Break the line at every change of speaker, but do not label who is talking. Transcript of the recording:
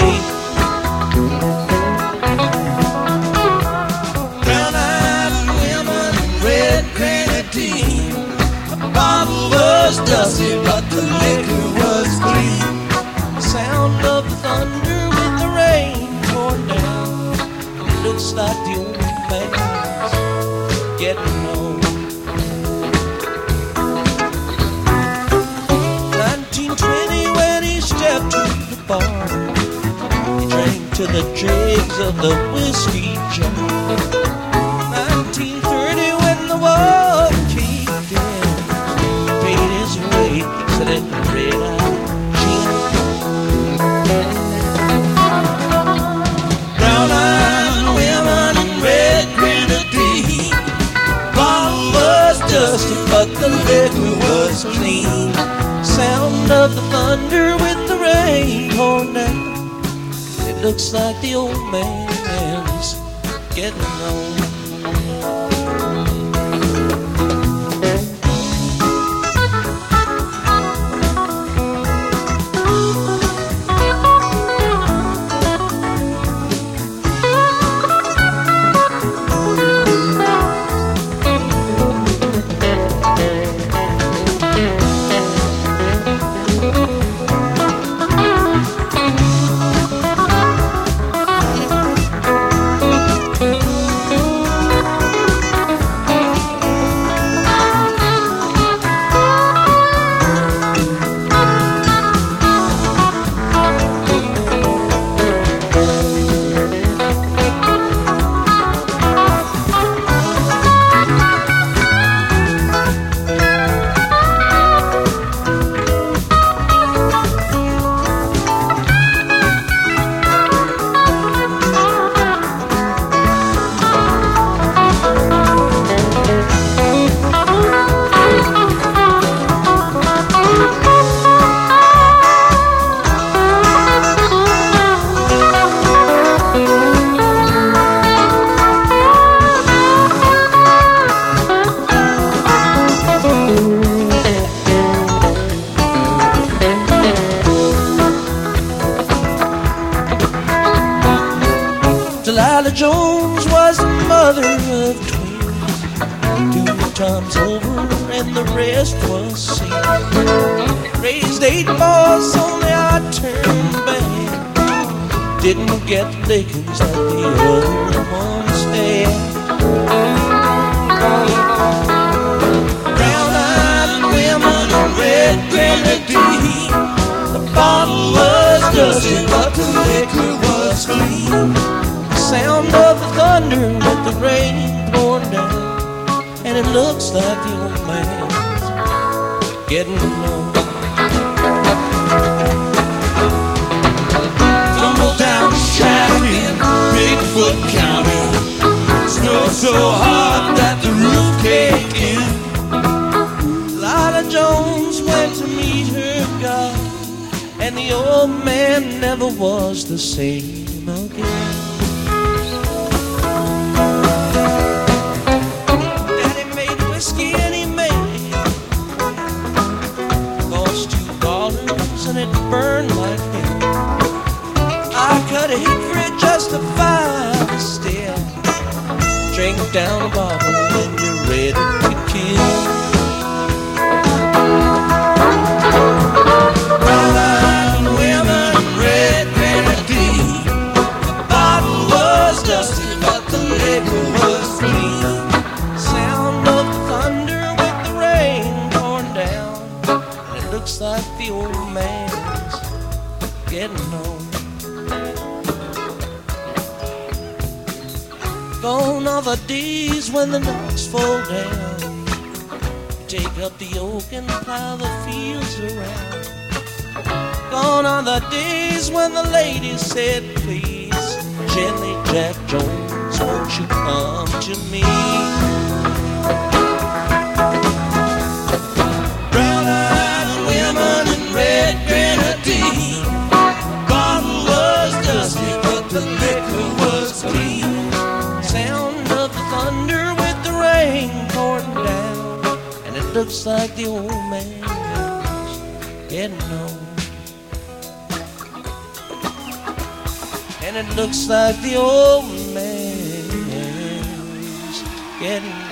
Brown-eyed women, red grenadine. The bottle was dusty, but the liquor was clean. The sound of the thunder with the rain pouring down. It looks like the old man's getting old. 1920 when he stepped to the bar, he drank to the dregs of the whiskey jar. 1930 when the war kicked in, paid his way, said it red-eyed gin. Brown-eyed women and red grenadine. Bottle was dusty, but the liquor was clean. Sound of the thunder with the rain pouring down. It looks like the old man's getting old. Delilah Jones was the mother of twins, 2 times over and the rest was sin. Raised 8 boys, only I turned bad. Didn't get lickings that the other ones had. Brown-eyed women and red grenadine. The bottle was dusty, but the liquor was clean. Sound of the thunder with the rain pouring down, and it looks like the old man's getting old. Tumble down the shaft in Bigfoot County. Snow so hard that the roof caved in. Lila Jones went to meet her God, and the old man never was the same again. And it burned like hell. I cut a hickory just to find a still. Drink down a bottle when you're ready to kill. Brown-eyed women, red grenadine. The bottle was dusty, but the liquor was clean. Sound of the thunder with the rain pouring down, and it looks like the old man's getting old. Gone are the days when the knocks fall down. You take up the yoke and plow the fields around. Gone are the days when the ladies said, please, gently Jack Jones, won't you come to me? Brown-eyed women and red grenadine. Bottle was dusty, but the liquor was clean. Sound of the thunder with the rain pouring down, and it looks like the old man's getting old. and it looks like the old man's getting